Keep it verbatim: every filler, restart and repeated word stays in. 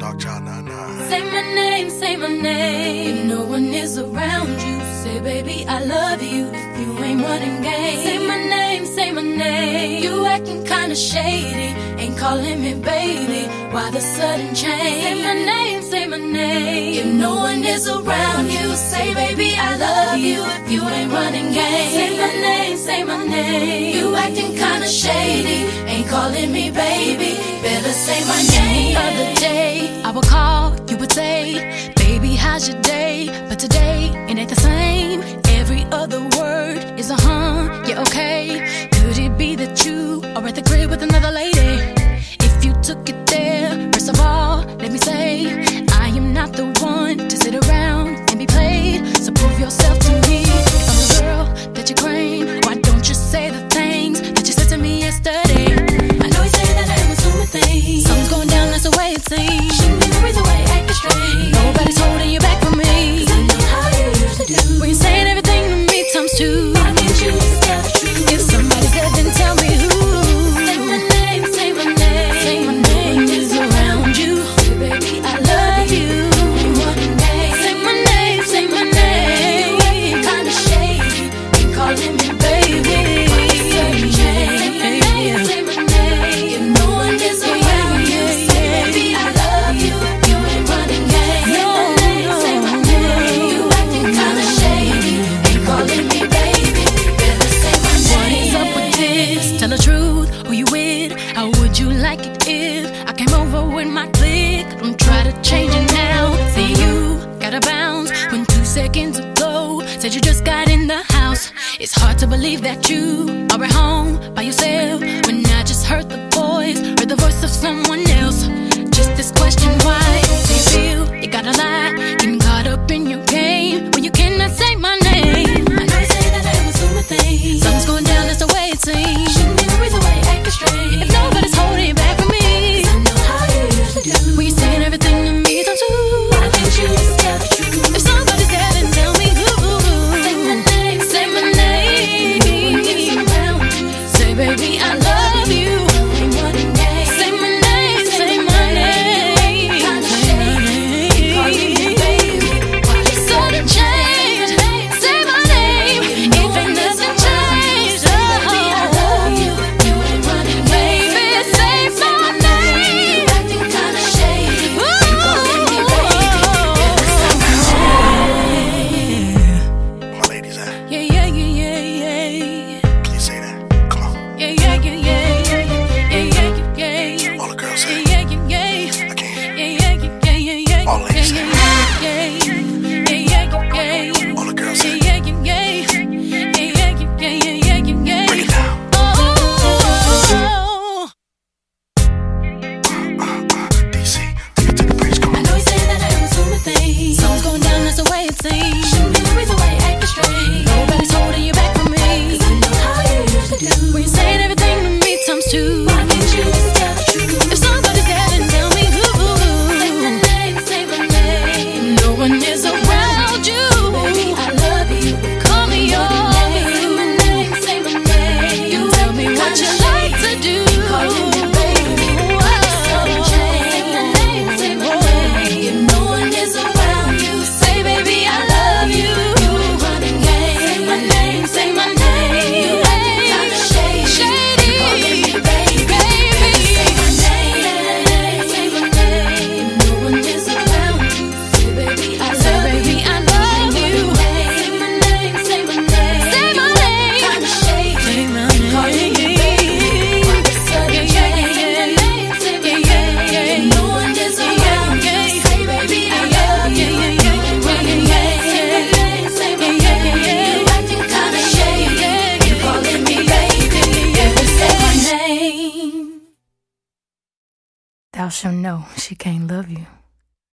Dark Child nine nine. Say my name, say my name. If no one is around you, say baby I love you. If you ain't running game, say my name, say my name. You acting kinda shady, ain't calling me baby. Why the sudden change? Say my name, say my name. If no one is around you, say baby I love you. If you ain't running game, say my name, say my name. You acting kinda shady, ain't calling me baby. Better say my name. The other day I would call, you would say, baby how's your day? But today it ain't the same. Every other word is a huh, yeah okay. Could it be that you are at the crib with another lady? If you took it there, first of all, let me say, I am not the one to sit around and be played. So prove yourself to me. If I'm the girl that you claim, why don't you say the things that you said to me yesterday? I know you say that I am assuming things. Something's going down, that's the way it seems. Shouldn't be the reason why you're acting strange. Nobody's holding you back from me, 'cause I know how you usually do. When you're saying everything to me times two, why can't you just tell the truth? If somebody's dead, then tell me who. Say my name, say my name. Say my name is around you. Say baby I love you. Say my name, say my name. You acting kinda shady, ain't calling me baby. Why you sudden change? Say my name, say my name. If no one is around you, say baby I love you. You ain't running game. Say my name, say my name. You acting kinda shady, ain't calling me baby. Better say my name. What is up with this? Tell the truth, who you with? How would you like it if I came over with my clique? Don't try to change it now. Say you gotta bounce when two seconds ago said you just got in the house. It's hard to believe that you are at home by yourself when I just heard the voice, heard the voice of someone else. Just this question, why do you feel you gotta lie, getting caught up in your game when you cannot say my name? I know you say that I am assuming things. Something's going down, that's the way it seems. Shouldn't be the reason why you're acting strange. If nobody's holding you back from me, 'cause I know how you usually do. When you're saying everything to me times two, why can't you just tell the truth? If somebody's dead, then tell me who. Say my name, say my name. No one is around you. Say baby I love you. Ain't running game. Say my name, say my name. Kinda shady, calling me baby. Why you sudden change? Say my name, even nothing changed. Baby I love you. You ain't running game. Baby say my name. You acting kinda shady, ain't calling me baby. Better say my name. My ladies, uh, Yeah yeah yeah yeah yeah. please say that. Come on. Yeah, yeah, yeah, yeah, yeah, yeah, yeah, yeah, yeah. All the girls say. Yeah, yeah, yeah. I can't. Yeah, yeah, yeah, yeah, yeah. All ladies say. Yeah, yeah, yeah, yeah, yeah. All the girls say. Yeah, yeah, yeah, yeah. Yeah, yeah, yeah, yeah, yeah, yeah. Break it down. Oh, D C, take it to the bridge. Come I on. know you say that I am assuming things. Something's going down, that's the way it seems. Shouldn't be the reason why you're acting strange. Nobody's holding you back from me, 'cause I know how you usually do. When you're saying everything to me times two, why can't you just tell the truth? If somebody's dead, then tell me who. Say my name, say my name. No one is around you. Baby, I love you. Call me yours. Say my name, say my name. You tell me what you like to do. Calling me baby. Why you sudden change? Say my name, say my name. If no one is around you, say baby I love you. You ain't running game. Say my name, say my name. You acting kinda shady, calling me baby. Baby, say my name, say my name. If no one is around you, say baby I love you. I love you. Say my name, say my name. Say my name, kinda shady, calling me baby. Why you sudden change? Say my name, say my name. If no one is around you, say baby I love you. You ain't running game. Say my name, say my name. You acting kinda shady, you calling me baby. Better say my name. Thou shalt know she can't love you.